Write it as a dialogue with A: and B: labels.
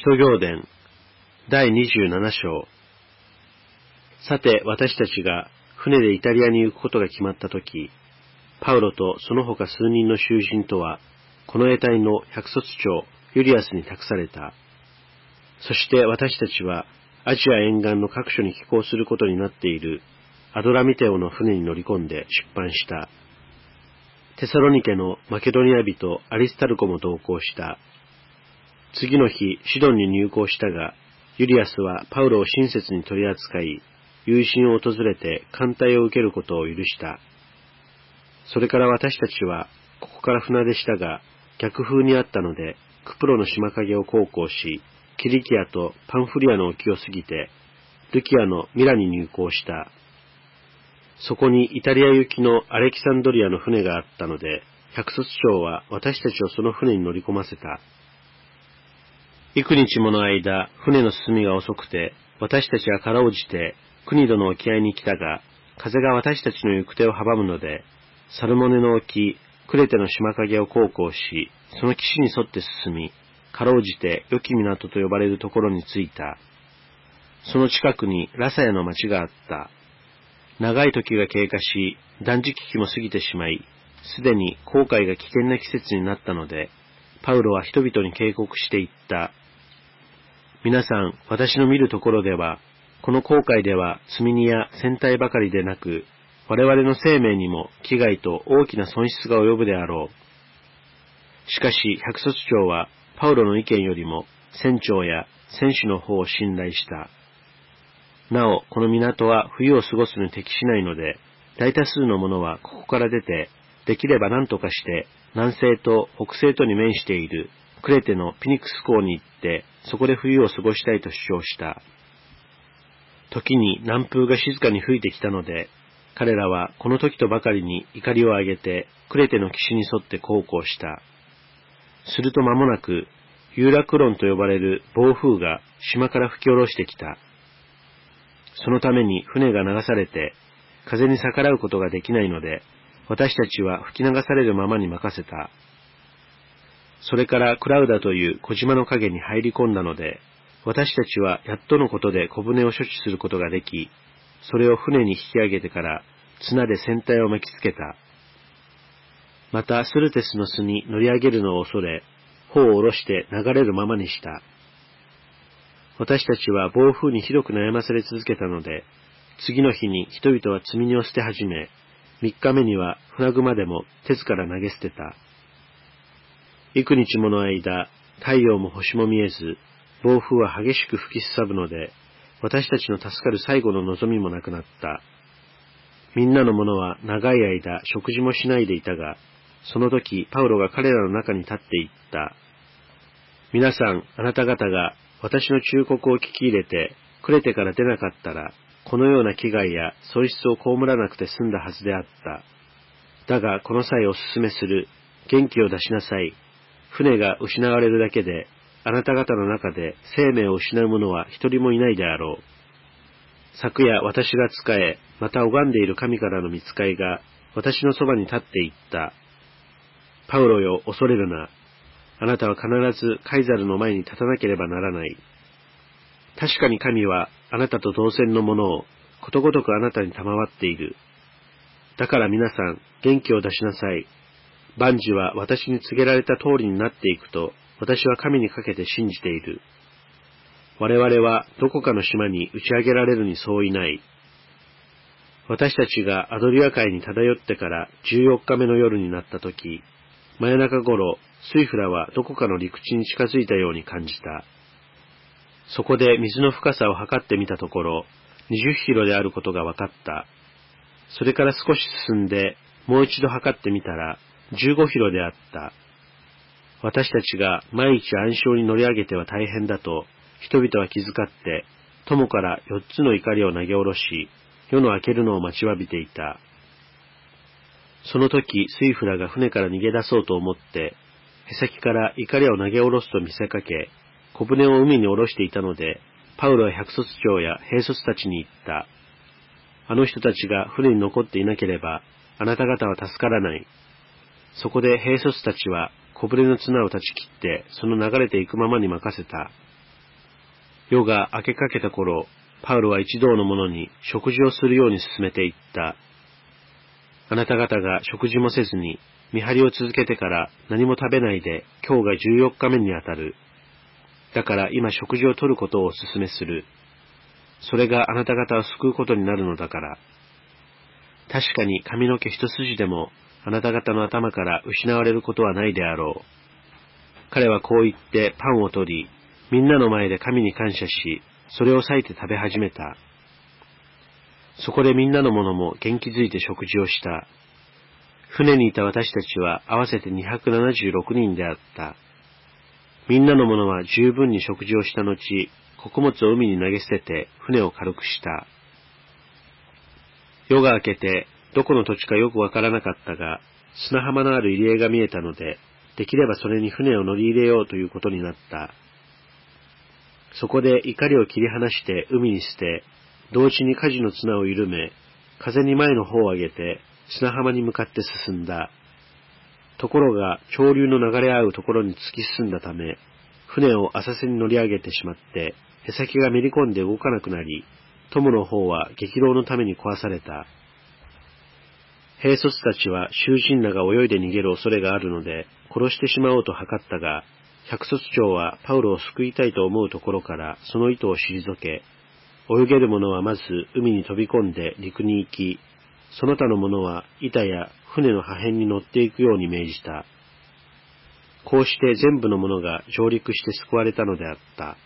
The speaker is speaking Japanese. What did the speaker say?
A: 徒行伝第27章。さて、私たちが船でイタリアに行くことが決まったとき、パウロとその他数人の囚人とは、この衛隊の百卒長ユリアスに託された。そして私たちはアジア沿岸の各所に寄港することになっているアドラミテオの船に乗り込んで出版した。テサロニケのマケドニア人アリスタルコも同行した。次の日、シドンに入港したが、ユリアスはパウロを親切に取り扱い、友人を訪れて歓待を受けることを許した。それから私たちは、ここから船出したが、逆風にあったので、クプロの島影を航行し、キリキアとパンフリアの沖を過ぎて、ルキアのミラに入港した。そこにイタリア行きのアレキサンドリアの船があったので、百卒長は私たちをその船に乗り込ませた。幾日もの間、船の進みが遅くて、私たちはからおじて、クニドの沖合に来たが、風が私たちの行く手を阻むので、サルモネの沖、クレテの島影を航行し、その岸に沿って進み、かろうじて良き港と呼ばれるところに着いた。その近くにラサヤの町があった。長い時が経過し、断食期も過ぎてしまい、すでに航海が危険な季節になったので、パウロは人々に警告して言った。皆さん、私の見るところでは、この航海では積み荷や船体ばかりでなく、我々の生命にも危害と大きな損失が及ぶであろう。しかし、百卒長は、パウロの意見よりも、船長や船主の方を信頼した。なお、この港は冬を過ごすに適しないので、大多数の者はここから出て、できれば何とかして、南西と北西とに面しているクレテのピニクス港に行って、そこで冬を過ごしたいと主張した。時に南風が静かに吹いてきたので、彼らはこの時とばかりに怒りを上げて、クレテの岸に沿って航行した。すると間もなく、ユーラクロンと呼ばれる暴風が島から吹き下ろしてきた。そのために船が流されて、風に逆らうことができないので、私たちは吹き流されるままに任せた。それからクラウダという小島の影に入り込んだので、私たちはやっとのことで小舟を処置することができ、それを船に引き上げてから綱で船体を巻きつけた。またスルテスの巣に乗り上げるのを恐れ、帆を下ろして流れるままにした。私たちは暴風にひどく悩まされ続けたので、次の日に人々は積み荷を捨て始め、3日目には船熊でも鉄から投げ捨てた。幾日もの間、太陽も星も見えず、暴風は激しく吹きすさぶので、私たちの助かる最後の望みもなくなった。みんなの者は長い間食事もしないでいたが、その時パウロが彼らの中に立って言った。皆さん、あなた方が私の忠告を聞き入れて、クレテから出なかったら、このような危害や損失を被らなくて済んだはずであった。だがこの際お勧めする。元気を出しなさい。船が失われるだけで、あなた方の中で生命を失う者は一人もいないであろう。昨夜私が仕え、また拝んでいる神からの御使いが、私のそばに立って言った。パウロよ、恐れるな。あなたは必ずカイザルの前に立たなければならない。確かに神はあなたと同然のものをことごとくあなたに賜っている。だから皆さん元気を出しなさい。万事は私に告げられた通りになっていくと私は神にかけて信じている。我々はどこかの島に打ち上げられるに相違ない。私たちがアドリア海に漂ってから14日目の夜になったとき、真夜中頃、スイフラはどこかの陸地に近づいたように感じた。そこで水の深さを測ってみたところ、20キロであることが分かった。それから少し進んで、もう一度測ってみたら、15キロであった。私たちが毎日暗礁に乗り上げては大変だと、人々は気遣って、友から4つの怒りを投げ下ろし、夜の明けるのを待ちわびていた。その時、スイフラが船から逃げ出そうと思って、へさきから怒りを投げ下ろすと見せかけ、小舟を海に下ろしていたので、パウロは百卒長や兵卒たちに言った。あの人たちが船に残っていなければ、あなた方は助からない。そこで兵卒たちは小舟の綱を断ち切って、その流れていくままに任せた。 夜が明けかけた頃、パウロは一同の者に食事をするように勧めていった。あなた方が食事もせずに見張りを続けてから何も食べないで今日が14日目にあたる。だから今食事をとることをお勧めする。それがあなた方を救うことになるのだから。確かに髪の毛一筋でもあなた方の頭から失われることはないであろう。彼はこう言ってパンを取り、みんなの前で神に感謝し、それを裂いて食べ始めた。そこでみんなの者も元気づいて食事をした。船にいた私たちは合わせて276人であった。みんなの者は十分に食事をした後、穀物を海に投げ捨てて船を軽くした。夜が明けてどこの土地かよくわからなかったが、砂浜のある入り江が見えたので、できればそれに船を乗り入れようということになった。そこで怒りを切り離して海に捨て、同時に舵の綱を緩め、風に前の方を上げて砂浜に向かって進んだ。ところが潮流の流れ合うところに突き進んだため、船を浅瀬に乗り上げてしまって、舳先がめり込んで動かなくなり、友の方は激浪のために壊された。兵卒たちは囚人らが泳いで逃げる恐れがあるので、殺してしまおうと図ったが、百卒長はパウロを救いたいと思うところからその意図を退け、泳げる者はまず海に飛び込んで陸に行き、その他の者は板や船の破片に乗っていくように命じた。こうして全部の者が上陸して救われたのであった。